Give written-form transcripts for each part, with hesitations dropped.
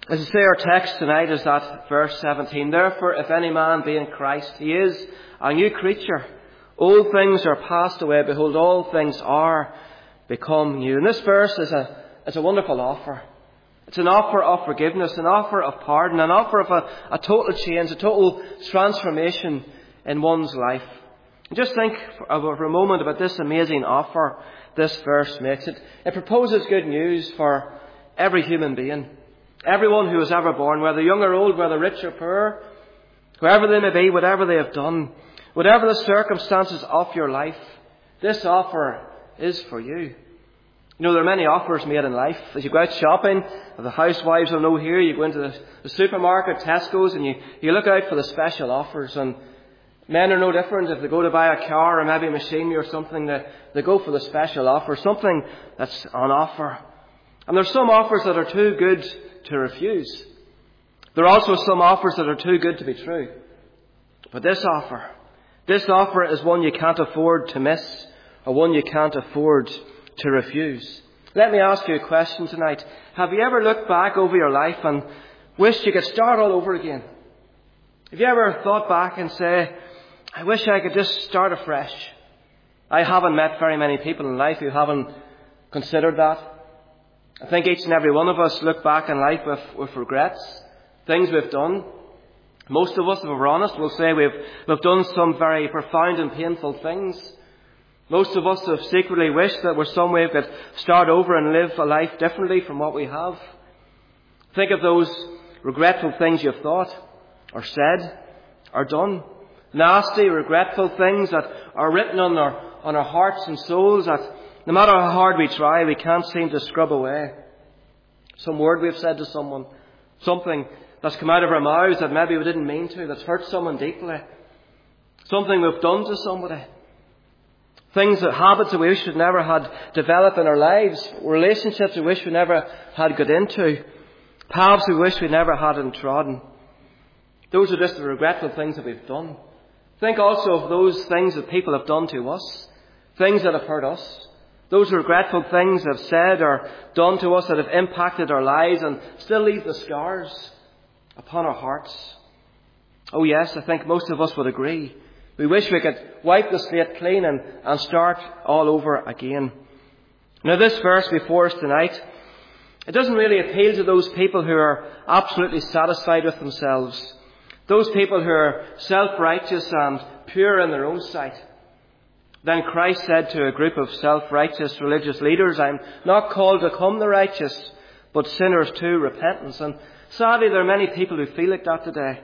As I say, our text tonight is that verse 17. Therefore, if any man be in Christ, he is a new creature. Old things are passed away. Behold, all things are become new. And this verse is a wonderful offer. It's an offer of forgiveness, an offer of pardon, an offer of a total change, a total transformation in one's life. And just think for a moment about this amazing offer this verse makes. It proposes good news for every human being. Everyone who is ever born, whether young or old, whether rich or poor, whoever they may be, whatever they have done, whatever the circumstances of your life, this offer is for you. You know, there are many offers made in life. As you go out shopping, the housewives will know here, you go into the supermarket, Tesco's, and you look out for the special offers. And men are no different. If they go to buy a car or maybe a machinery or something, they go for the special offer, something that's on offer. And there's some offers that are too good to refuse. There are also some offers that are too good to be true. But this offer is one you can't afford to miss, or one you can't afford to refuse. Let me ask you a question tonight. Have you ever looked back over your life and wished you could start all over again? Have you ever thought back and say, I wish I could just start afresh? I haven't met very many people in life who haven't considered that. I think each and every one of us look back in life with regrets, things we've done. Most of us, if we're honest, will say we've done some very profound and painful things. Most of us have secretly wished that we're some way we could start over and live a life differently from what we have. Think of those regretful things you've thought, or said, or done. Nasty, regretful things that are written on our hearts and souls that no matter how hard we try, we can't seem to scrub away. Some word we've said to someone, something that's come out of our mouths that maybe we didn't mean to, that's hurt someone deeply. Something we've done to somebody. Things, habits that we wish we'd never had developed in our lives. Relationships we wish we never had got into. Paths we wish we never had trodden. Those are just the regretful things that we've done. Think also of those things that people have done to us. Things that have hurt us. Those regretful things that have said or done to us that have impacted our lives and still leave the scars upon our hearts. Oh yes, I think most of us would agree. We wish we could wipe the slate clean and start all over again. Now this verse before us tonight, it doesn't really appeal to those people who are absolutely satisfied with themselves. Those people who are self-righteous and pure in their own sight. Then Christ said to a group of self-righteous religious leaders, I'm not called to come the righteous, but sinners to repentance. And sadly, there are many people who feel like that today.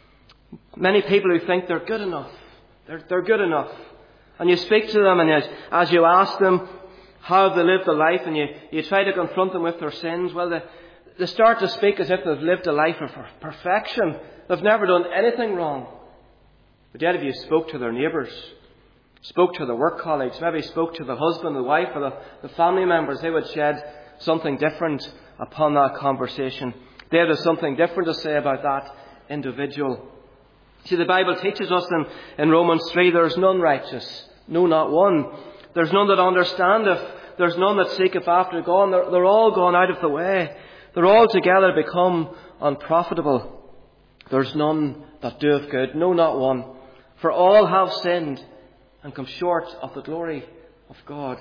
Many people who think they're good enough. They're good enough. And you speak to them, and as you ask them how have they lived their life, and you try to confront them with their sins, well, they start to speak as if they've lived a life of perfection. They've never done anything wrong. But yet if you spoke to their neighbours, spoke to their work colleagues, maybe spoke to the husband, the wife, or the family members, they would shed something different upon that conversation. They have something different to say about that individual. See, the Bible teaches us in Romans 3, there is none righteous, no, not one. There's none that understandeth, there's none that seeketh after God. They're all gone out of the way. They're all together become unprofitable. There's none that doeth good, no, not one. For all have sinned and come short of the glory of God.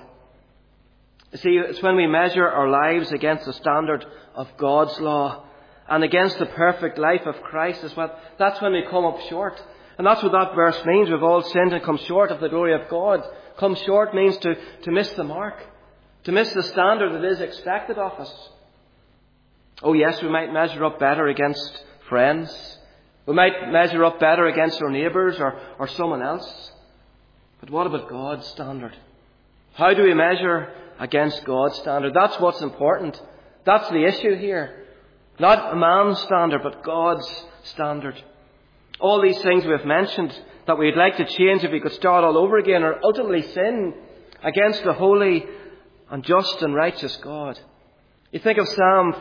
You see, it's when we measure our lives against the standard of God's law and against the perfect life of Christ, that's when we come up short. And that's what that verse means. We've all sinned and come short of the glory of God. Come short means to miss the mark, to miss the standard that is expected of us. Oh yes, we might measure up better against friends. We might measure up better against our neighbours or someone else. But what about God's standard? How do we measure against God's standard? That's what's important. That's the issue here. Not a man's standard, but God's standard. All these things we've mentioned that we'd like to change if we could start all over again are ultimately sin against the holy and just and righteous God. You think of Psalm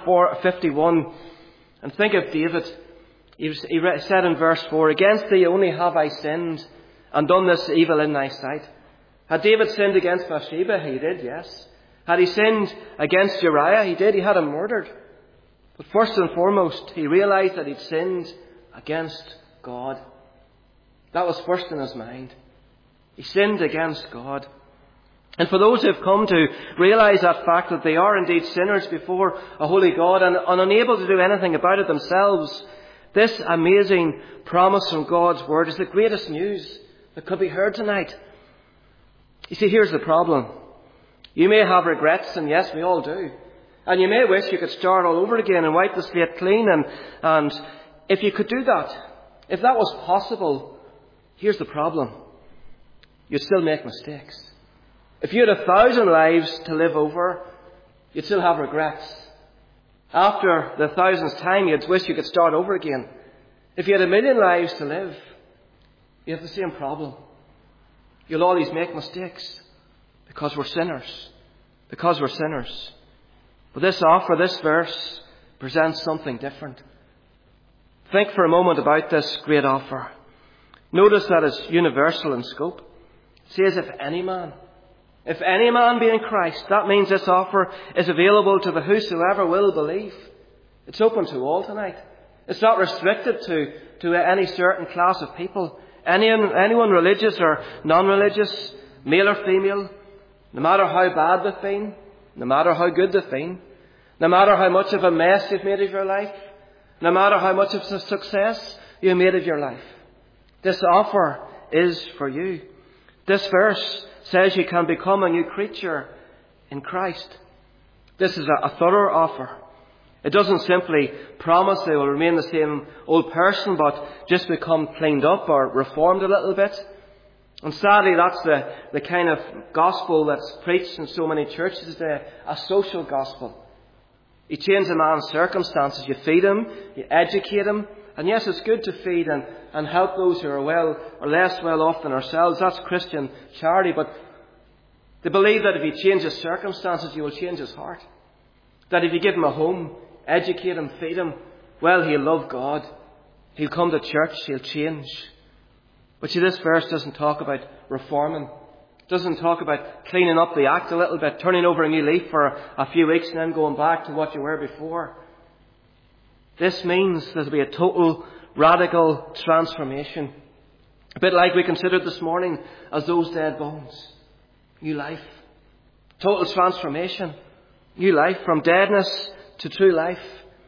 51 and think of David. He said in verse 4, against thee only have I sinned and done this evil in thy sight. Had David sinned against Bathsheba? He did, yes. Had he sinned against Uriah? He did. He had him murdered. But first and foremost, he realized that he'd sinned against God. That was first in his mind. He sinned against God. And for those who have come to realize that fact, that they are indeed sinners before a holy God and unable to do anything about it themselves, this amazing promise from God's Word is the greatest news that could be heard tonight. You see, here's the problem. You may have regrets, and yes, we all do. And you may wish you could start all over again and wipe the slate clean. And if you could do that, if that was possible, here's the problem. You'd still make mistakes. If you had 1,000 lives to live over, you'd still have regrets. After the 1,000th time, you'd wish you could start over again. If you had 1,000,000 lives to live, you have the same problem. You'll always make mistakes because we're sinners. Because we're sinners. But this offer, this verse, presents something different. Think for a moment about this great offer. Notice that it's universal in scope. It says, if any man be in Christ, that means this offer is available to the whosoever will believe. It's open to all tonight. It's not restricted to any certain class of people. Anyone religious or non-religious, male or female, no matter how bad they've been, no matter how good they've been, no matter how much of a mess you've made of your life, no matter how much of a success you've made of your life. This offer is for you. This verse says you can become a new creature in Christ. This is a thorough offer. It doesn't simply promise they will remain the same old person, but just become cleaned up or reformed a little bit. And sadly, that's the kind of gospel that's preached in so many churches today, a social gospel. You change a man's circumstances, you feed him, you educate him, and yes, it's good to feed and help those who are well or less well off than ourselves. That's Christian charity, but they believe that if you change his circumstances, you will change his heart. That if you give him a home, educate him, feed him, well, he'll love God. He'll come to church, he'll change. But see, this verse doesn't talk about reforming. It doesn't talk about cleaning up the act a little bit, turning over a new leaf for a few weeks and then going back to what you were before. This means there'll be a total, radical transformation. A bit like we considered this morning as those dead bones. New life. Total transformation. New life from deadness to true life.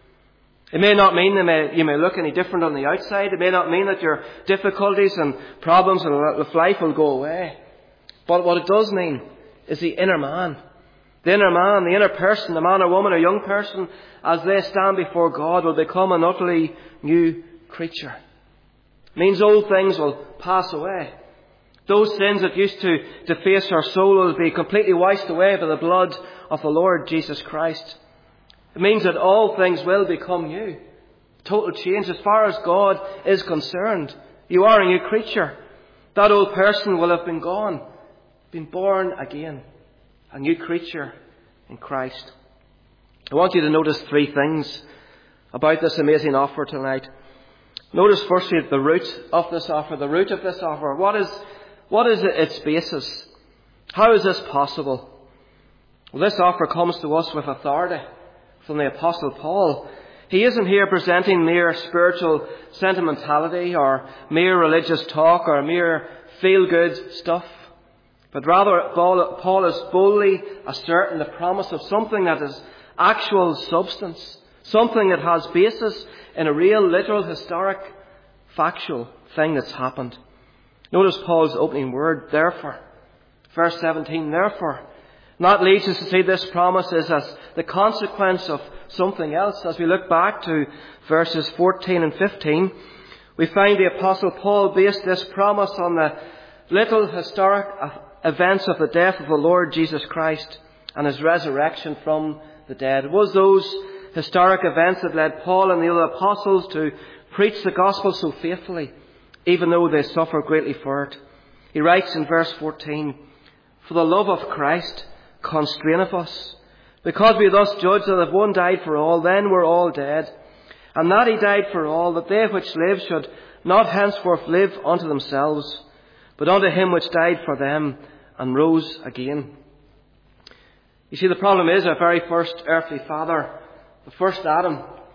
It may not mean you may look any different on the outside. It may not mean that your difficulties and problems with life will go away. But what it does mean is the inner man. The inner man, the inner person, the man or woman or young person, as they stand before God, will become an utterly new creature. It means old things will pass away. Those sins that used to deface our soul will be completely washed away by the blood of the Lord Jesus Christ. It means that all things will become new. Total change. As far as God is concerned, you are a new creature. That old person will have been gone, been born again. A new creature in Christ. I want you to notice three things about this amazing offer tonight. Notice firstly the root of this offer. The root of this offer. What is its basis? How is this possible? Well, this offer comes to us with authority from the Apostle Paul. He isn't here presenting mere spiritual sentimentality or mere religious talk or mere feel-good stuff. But rather, Paul is boldly asserting the promise of something that is actual substance. Something that has basis in a real, literal, historic, factual thing that's happened. Notice Paul's opening word, therefore. Verse 17, therefore. And that leads us to see this promise is as the consequence of something else. As we look back to verses 14 and 15, we find the Apostle Paul based this promise on the little historic events of the death of the Lord Jesus Christ and his resurrection from the dead. It was those historic events that led Paul and the other apostles to preach the gospel so faithfully, even though they suffered greatly for it. He writes in verse 14, for the love of Christ constraineth us, because we thus judge that if one died for all, then we're all dead. And that he died for all, that they which live should not henceforth live unto themselves, but unto him which died for them and rose again. You see, the problem is our very first earthly father, the first Adam,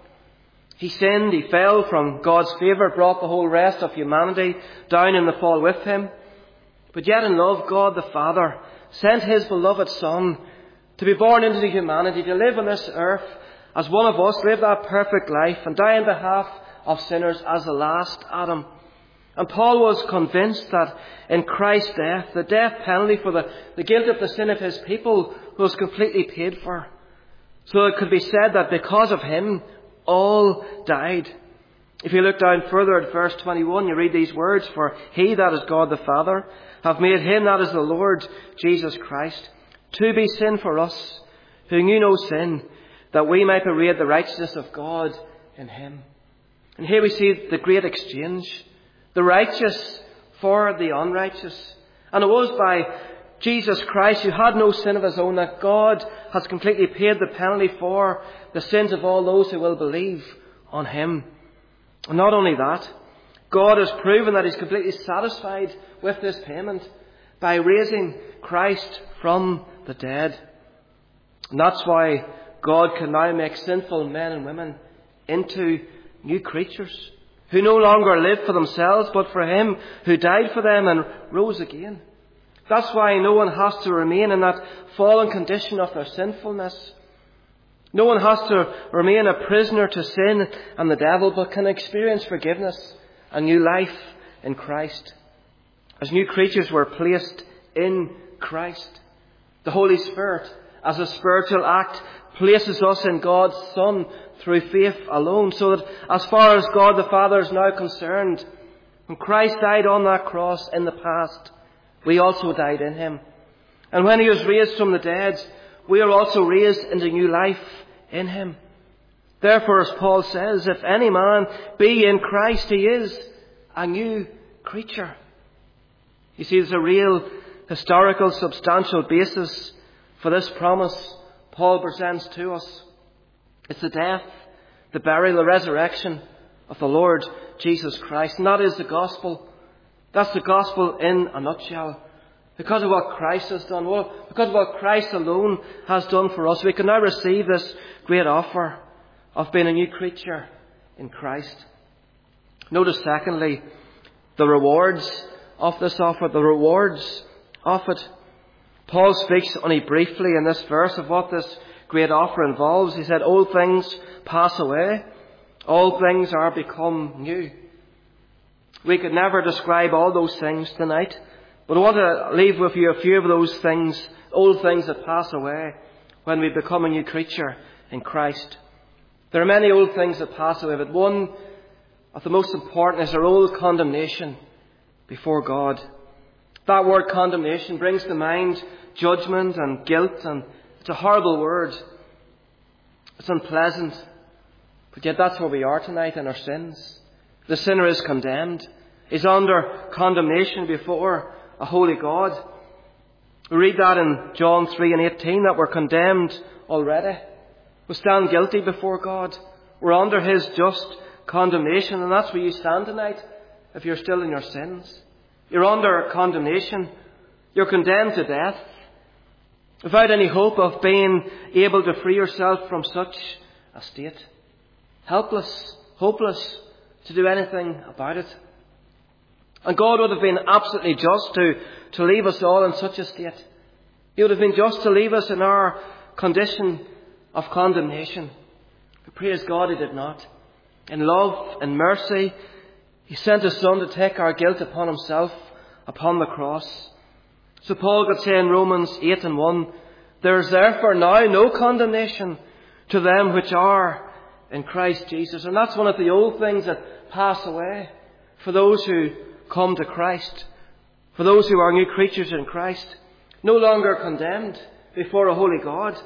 He sinned, he fell from God's favour, brought the whole rest of humanity down in the fall with him. But yet in love, God the Father sent his beloved Son to be born into humanity, to live on this earth as one of us, live that perfect life and die on behalf of sinners as the last Adam. And Paul was convinced that in Christ's death, the death penalty for the guilt of the sin of his people was completely paid for. So it could be said that because of him, all died. If you look down further at verse 21, you read these words, "For he, that is God the Father, have made him, that is the Lord Jesus Christ, to be sin for us, who knew no sin, that we might be made the righteousness of God in him." And here we see the great exchange, the righteous for the unrighteous. And it was by Jesus Christ, who had no sin of his own, that God has completely paid the penalty for the sins of all those who will believe on him. And not only that, God has proven that he's completely satisfied with this payment by raising Christ from the dead. And that's why God can now make sinful men and women into new creatures, who no longer live for themselves, but for him who died for them and rose again. That's why no one has to remain in that fallen condition of their sinfulness. No one has to remain a prisoner to sin and the devil, but can experience forgiveness and new life in Christ. As new creatures, we're placed in Christ. The Holy Spirit, as a spiritual act, places us in God's Son through faith alone, so that as far as God the Father is now concerned, when Christ died on that cross in the past, we also died in him. And when he was raised from the dead, we are also raised into new life in him. Therefore, as Paul says, if any man be in Christ, he is a new creature. You see, there's a real historical, substantial basis for this promise Paul presents to us. It's the death, the burial, the resurrection of the Lord Jesus Christ. And that is the gospel. That's the gospel in a nutshell. Because of what Christ has done, because of what Christ alone has done for us, we can now receive this great offer of being a new creature in Christ. Notice, secondly, the rewards of this offer, the rewards of it. Paul speaks only briefly in this verse of what this great offer involves. He said, "Old things pass away, all things are become new." We could never describe all those things tonight, but I want to leave with you a few of those things, old things that pass away when we become a new creature in Christ. There are many old things that pass away, but one of the most important is our old condemnation before God. That word condemnation brings to mind judgment and guilt, and it's a horrible word. It's unpleasant. But yet that's where we are tonight in our sins. The sinner is condemned. He's under condemnation before a holy God. We read that in John 3:18, that we're condemned already. We stand guilty before God. We're under his just condemnation, and that's where you stand tonight if you're still in your sins. You're under condemnation. You're condemned to death, without any hope of being able to free yourself from such a state. Helpless, hopeless to do anything about it. And God would have been absolutely just to leave us all in such a state. He would have been just to leave us in our condition of condemnation. But praise God, he did not. In love and mercy, he sent his Son to take our guilt upon himself upon the cross. So Paul could say in Romans 8:1, "There is therefore now no condemnation to them which are in Christ Jesus." And that's one of the old things that pass away for those who come to Christ, for those who are new creatures in Christ. No longer condemned before a holy God.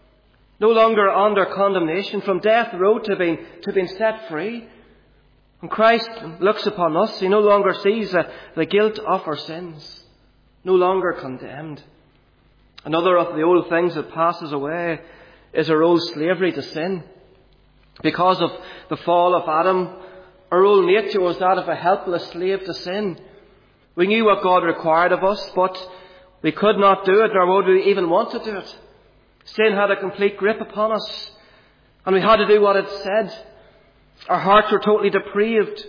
No longer under condemnation, from death row to being set free. When Christ looks upon us, he no longer sees the guilt of our sins. No longer condemned. Another of the old things that passes away is our old slavery to sin. Because of the fall of Adam, our old nature was that of a helpless slave to sin. We knew what God required of us, but we could not do it, nor would we even want to do it. Sin had a complete grip upon us, and we had to do what it said. Our hearts were totally depraved.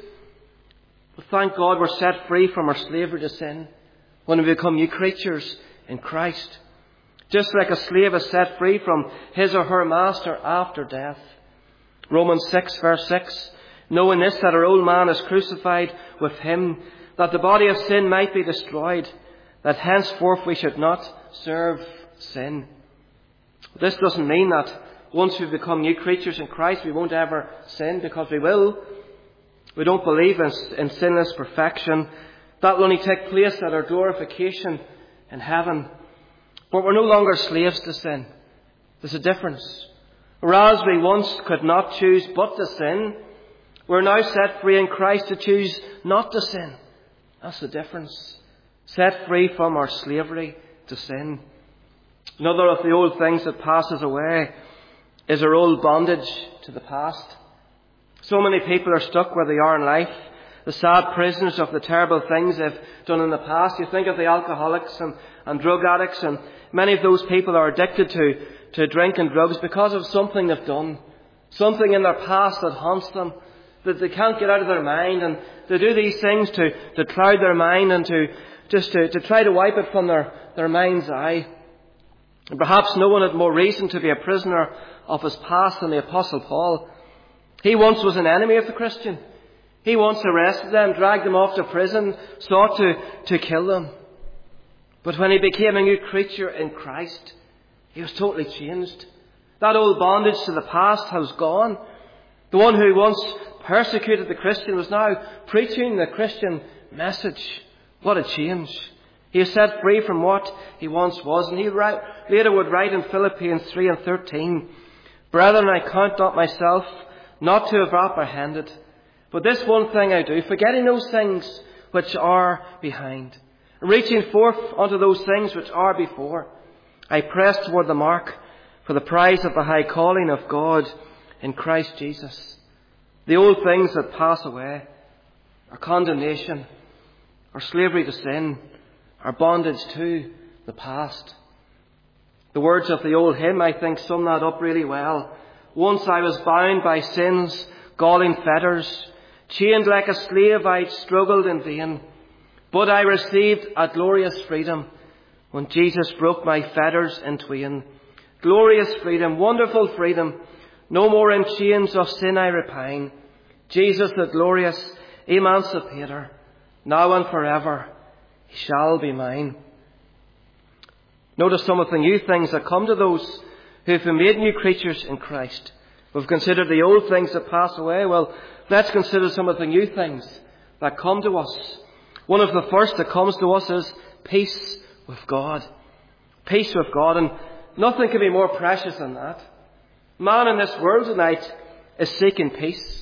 But thank God we're set free from our slavery to sin when we become new creatures in Christ. Just like a slave is set free from his or her master after death. Romans 6 verse 6, knowing this, that our old man is crucified with him, that the body of sin might be destroyed, that henceforth we should not serve sin. This doesn't mean that once we become new creatures in Christ we won't ever sin, because we will. We don't believe in sinless perfection. That will only take place at our glorification in heaven. But we're no longer slaves to sin. There's a difference. Whereas we once could not choose but to sin, we're now set free in Christ to choose not to sin. That's the difference. Set free from our slavery to sin. Another of the old things that passes away is our old bondage to the past. So many people are stuck where they are in life, the sad prisoners of the terrible things they've done in the past. You think of the alcoholics and drug addicts, and many of those people are addicted to drink and drugs because of something they've done, something in their past that haunts them, that they can't get out of their mind, and they do these things to cloud their mind and to try to wipe it from their mind's eye. And perhaps no one had more reason to be a prisoner of his past than the Apostle Paul. He once was an enemy of the Christian. He once arrested them, dragged them off to prison, sought to kill them. But when he became a new creature in Christ, he was totally changed. That old bondage to the past has gone. The one who once persecuted the Christian was now preaching the Christian message. What a change. He is set free from what he once was. And he later would write in Philippians 3 and 13, Brethren, I count not myself not to have apprehended, but this one thing I do, forgetting those things which are behind, reaching forth unto those things which are before, I press toward the mark for the prize of the high calling of God in Christ Jesus. The old things that pass away, our condemnation, our slavery to sin, our bondage to the past. The words of the old hymn, I think, sum that up really well. Once I was bound by sin's galling fetters, chained like a slave I struggled in vain, but I received a glorious freedom when Jesus broke my fetters in twain. Glorious freedom, wonderful freedom, no more in chains of sin I repine. Jesus the glorious emancipator, now and forever he shall be mine. Notice some of the new things that come to those who have been made new creatures in Christ. We've considered the old things that pass away. Well, let's consider some of the new things that come to us. One of the first that comes to us is peace with God. Peace with God. And nothing can be more precious than that. Man in this world tonight is seeking peace.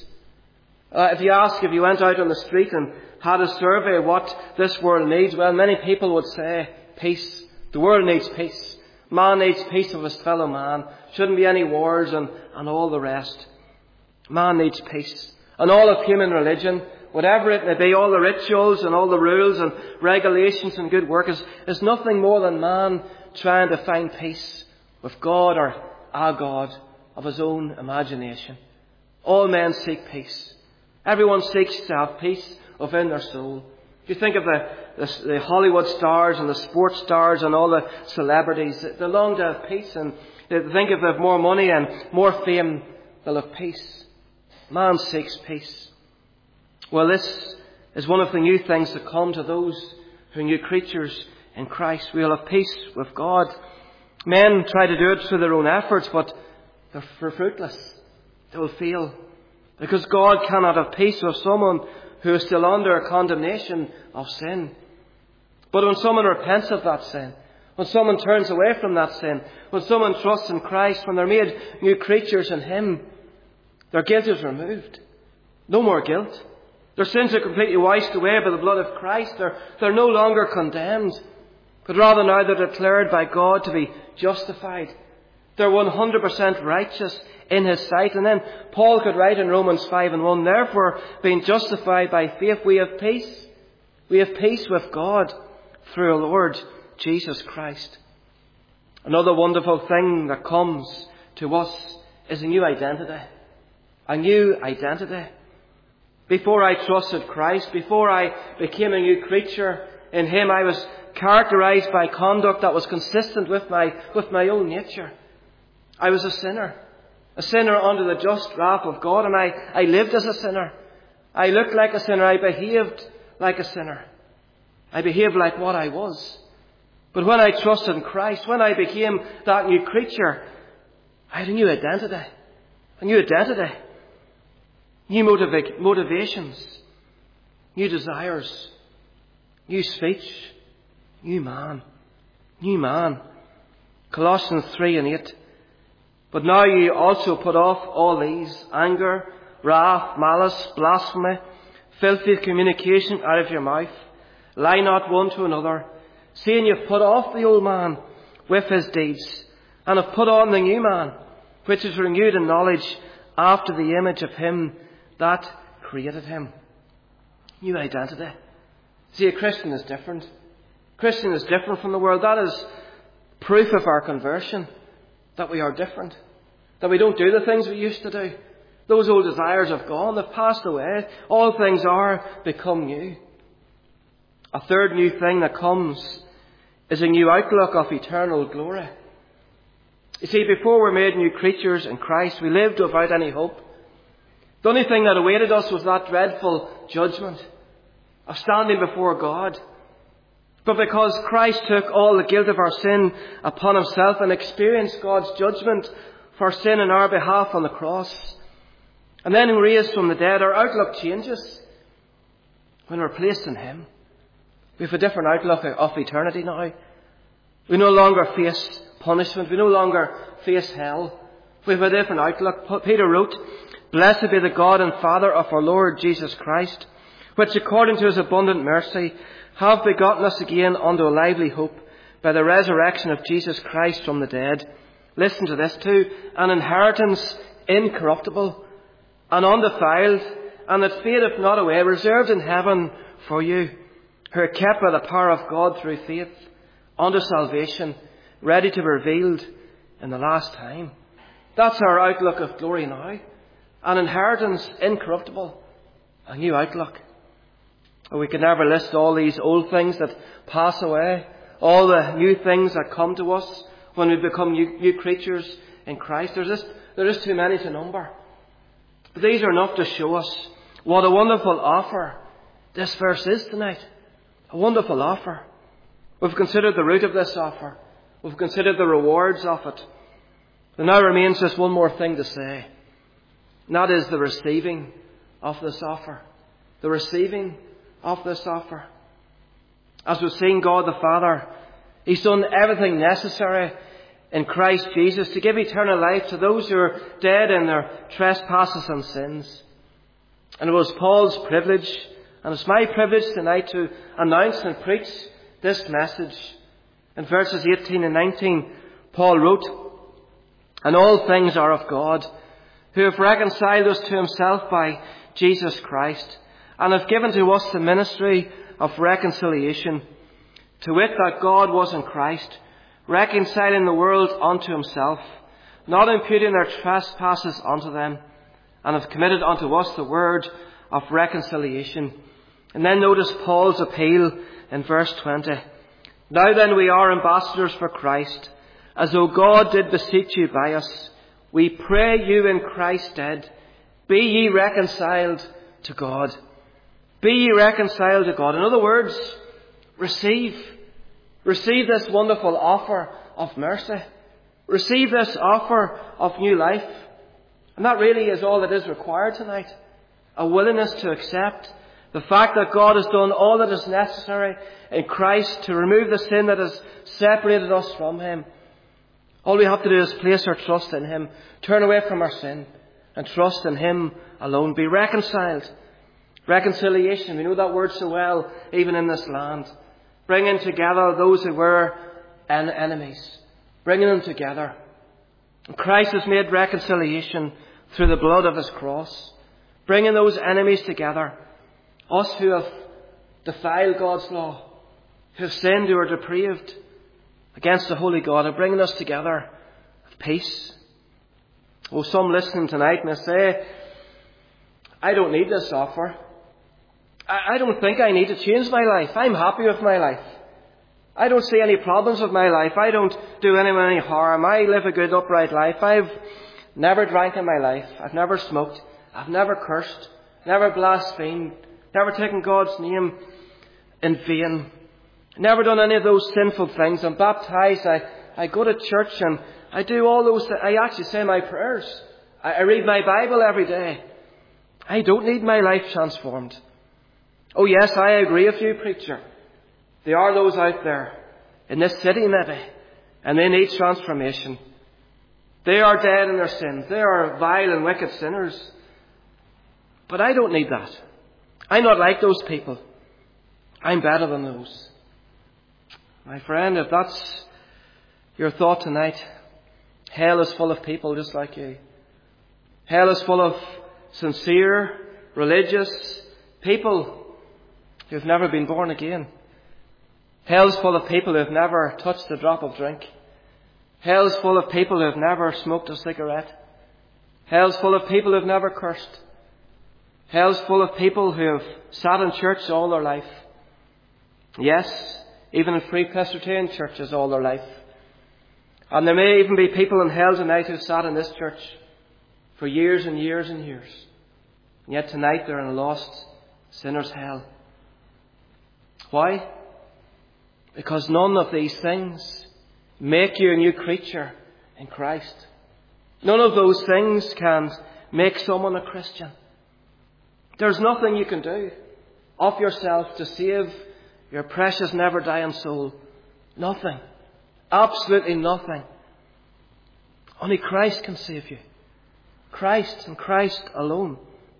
If you went out on the street and had a survey of what this world needs, well, many people would say peace. The world needs peace. Man needs peace with his fellow man. Shouldn't be any wars and all the rest. Man needs peace. And all of human religion, whatever it may be, all the rituals and all the rules and regulations and good work is nothing more than man trying to find peace with God or a God of his own imagination. All men seek peace. Everyone seeks to have peace within their soul. If you think of the Hollywood stars and the sports stars and all the celebrities, they long to have peace, and they think if they have more money and more fame, they'll have peace. Man seeks peace. Well, this is one of the new things that come to those who are new creatures in Christ. We'll have peace with God. Men try to do it through their own efforts, but they're fruitless. They will fail. Because God cannot have peace with someone who is still under condemnation of sin. But when someone repents of that sin, when someone turns away from that sin, when someone trusts in Christ, when they're made new creatures in Him, their guilt is removed. No more guilt. Their sins are completely washed away by the blood of Christ. They're no longer condemned, but rather now they're declared by God to be justified. They're 100% righteous in His sight. And then Paul could write in Romans 5:1, therefore, being justified by faith, we have peace. We have peace with God through our Lord Jesus Christ. Another wonderful thing that comes to us is a new identity. a new identity. Before I trusted Christ, before I became a new creature in Him, I was characterized by conduct that was consistent with my own nature. I was a sinner under the just wrath of God, and I lived as a sinner. I looked like a sinner. I behaved like a sinner. I behaved like what I was. But when I trusted in Christ, when I became that new creature, I had a new identity. New motivations, new desires, new speech, new man. Colossians 3:8. But now you also put off all these: anger, wrath, malice, blasphemy, filthy communication out of your mouth. Lie not one to another, seeing you've put off the old man with his deeds, and have put on the new man, which is renewed in knowledge after the image of Him that created him. New identity. See, a Christian is different. Christian is different from the world. That is proof of our conversion, that we are different, that we don't do the things we used to do. Those old desires have gone, they've passed away. All things are become new. A third new thing that comes is a new outlook of eternal glory. You see, before we're made new creatures in Christ, we lived without any hope. The only thing that awaited us was that dreadful judgment of standing before God. But because Christ took all the guilt of our sin upon Himself and experienced God's judgment for sin in our behalf on the cross, and then raised from the dead, our outlook changes when we're placed in Him. We have a different outlook of eternity now. We no longer face punishment. We no longer face hell. We have a different outlook. Peter wrote, "Blessed be the God and Father of our Lord Jesus Christ, which according to His abundant mercy have begotten us again unto a lively hope by the resurrection of Jesus Christ from the dead." Listen to this too. "An inheritance incorruptible and undefiled, and that fadeth not away, reserved in heaven for you, who are kept by the power of God through faith unto salvation, ready to be revealed in the last time." That's our outlook of glory now. An inheritance incorruptible. A new outlook. We can never list all these old things that pass away, all the new things that come to us when we become new creatures in Christ. There is too many to number. But these are enough to show us what a wonderful offer this verse is tonight. A wonderful offer. We've considered the root of this offer. We've considered the rewards of it. There now remains just one more thing to say. And that is the receiving of this offer. The receiving of this offer. As we've seen, God the Father, He's done everything necessary in Christ Jesus to give eternal life to those who are dead in their trespasses and sins. And it was Paul's privilege, and it's my privilege tonight to announce and preach this message. In verses 18 and 19, Paul wrote, "And all things are of God, who have reconciled us to Himself by Jesus Christ, and have given to us the ministry of reconciliation, to wit, that God was in Christ, reconciling the world unto Himself, not imputing their trespasses unto them, and have committed unto us the word of reconciliation." And then notice Paul's appeal in verse 20. "Now then we are ambassadors for Christ, as though God did beseech you by us. We pray you in Christ's stead, be ye reconciled to God." Be ye reconciled to God. In other words, receive this wonderful offer of mercy. Receive this offer of new life. And that really is all that is required tonight. A willingness to accept the fact that God has done all that is necessary in Christ to remove the sin that has separated us from Him. All we have to do is place our trust in Him, turn away from our sin, and trust in Him alone. Be reconciled. Reconciliation, we know that word so well, even in this land. Bringing together those who were enemies. Bringing them together. And Christ has made reconciliation through the blood of His cross. Bringing those enemies together. Us who have defiled God's law, who have sinned, who are depraved against the holy God, and bringing us together of peace. Oh, some listening tonight may say, I don't need this offer. I don't think I need to change my life. I'm happy with my life. I don't see any problems with my life. I don't do anyone any harm. I live a good, upright life. I've never drank in my life. I've never smoked. I've never cursed. Never blasphemed. Never taken God's name in vain. Never done any of those sinful things. I'm baptized. I go to church and I do all those things. I actually say my prayers. I read my Bible every day. I don't need my life transformed. Oh yes, I agree with you, preacher. There are those out there, in this city maybe, and they need transformation. They are dead in their sins. They are vile and wicked sinners. But I don't need that. I'm not like those people. I'm better than those. My friend, if that's your thought tonight, hell is full of people just like you. Hell is full of sincere, religious people who've never been born again. Hell's full of people who've never touched a drop of drink. Hell's full of people who've never smoked a cigarette. Hell's full of people who've never cursed. Hell's full of people who have sat in church all their life. Yes, even in Free Presbyterian churches all their life. And there may even be people in hell tonight who've sat in this church for years and years and years. And yet tonight they're in a lost sinner's hell. Why? Because none of these things make you a new creature in Christ. None of those things can make someone a Christian. There's nothing you can do of yourself to save your precious, never-dying soul. Nothing. Absolutely nothing. Only Christ can save you. Christ and Christ alone.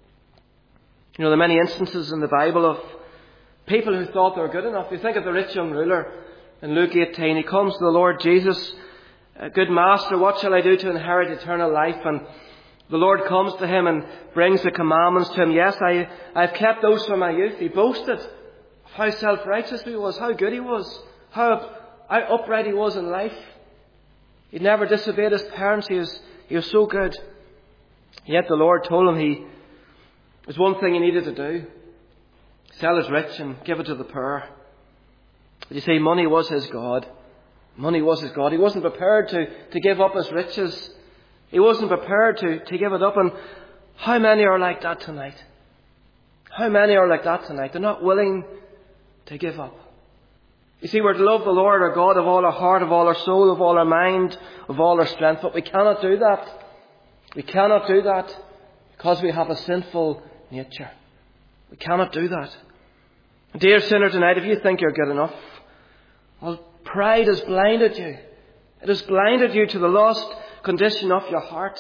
You know, there are many instances in the Bible of people who thought they were good enough. You think of the rich young ruler in Luke 18. He comes to the Lord Jesus, "Good Master, what shall I do to inherit eternal life?" And the Lord comes to him and brings the commandments to him. "Yes, I've kept those from my youth." He boasted of how self-righteous he was, how good he was, how upright he was in life. He'd never disobeyed his parents. He was so good. Yet the Lord told him there's one thing he needed to do. Sell his rich and give it to the poor. You see, money was his God. Money was his God. He wasn't prepared to give up his riches. He wasn't prepared to give it up. And how many are like that tonight? How many are like that tonight? They're not willing to give up. You see, we're to love the Lord our God of all our heart, of all our soul, of all our mind, of all our strength. But we cannot do that. We cannot do that because we have a sinful nature. We cannot do that. Dear sinner, tonight, if you think you're good enough, well, pride has blinded you. It has blinded you to the lost condition of your heart.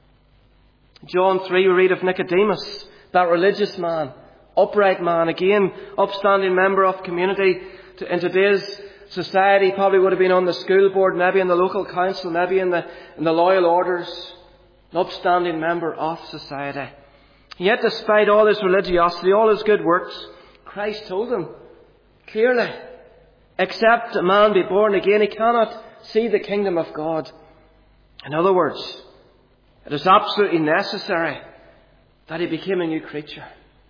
John 3, we read of Nicodemus, that religious man, upright man, again, upstanding member of community. In today's society, probably would have been on the school board, maybe in the local council, maybe in the loyal orders. An upstanding member of society. Yet despite all his religiosity, all his good works, Christ told him clearly, except a man be born again, he cannot see the kingdom of God. In other words, it is absolutely necessary that he became a new creature.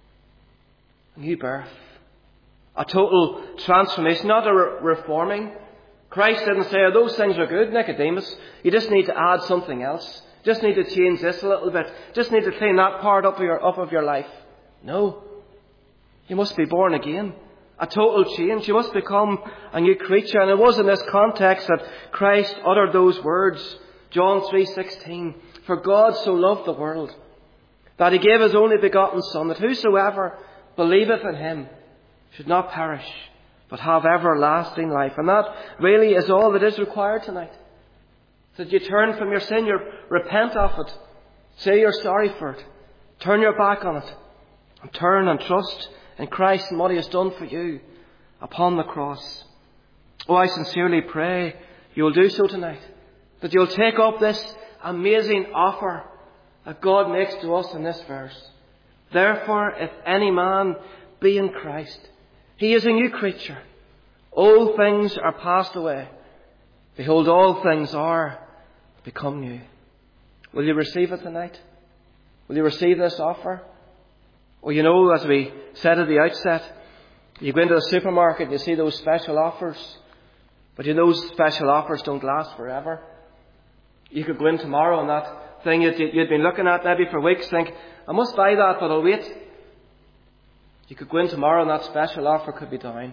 A new birth. A total transformation, not a reforming. Christ didn't say, "Oh, those things are good, Nicodemus. You just need to add something else. Just need to change this a little bit. Just need to clean that part up of your life." No. You must be born again. A total change. You must become a new creature. And it was in this context that Christ uttered those words. John 3:16. "For God so loved the world, that he gave his only begotten Son, that whosoever believeth in him should not perish, but have everlasting life." And that really is all that is required tonight. That you turn from your sin, you repent of it, say you're sorry for it, turn your back on it, and turn and trust in Christ and what he has done for you upon the cross. Oh, I sincerely pray you will do so tonight. That you'll take up this amazing offer that God makes to us in this verse. "Therefore, if any man be in Christ, he is a new creature. Old things are passed away. Behold, all things are become new." Will you receive it tonight? Will you receive this offer? Well, you know, as we said at the outset, you go into the supermarket and you see those special offers. But you know, special offers don't last forever. You could go in tomorrow and that thing you'd been looking at maybe for weeks think, I must buy that, but I'll wait. You could go in tomorrow and that special offer could be down.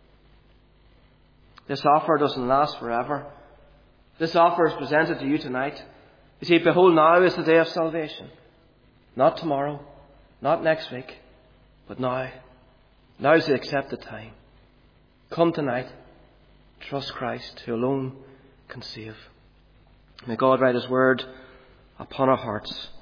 This offer doesn't last forever. This offer is presented to you tonight. You see, behold, now is the day of salvation. Not tomorrow, not next week, but now. Now is the accepted time. Come tonight. Trust Christ, who alone can save. May God write His word upon our hearts.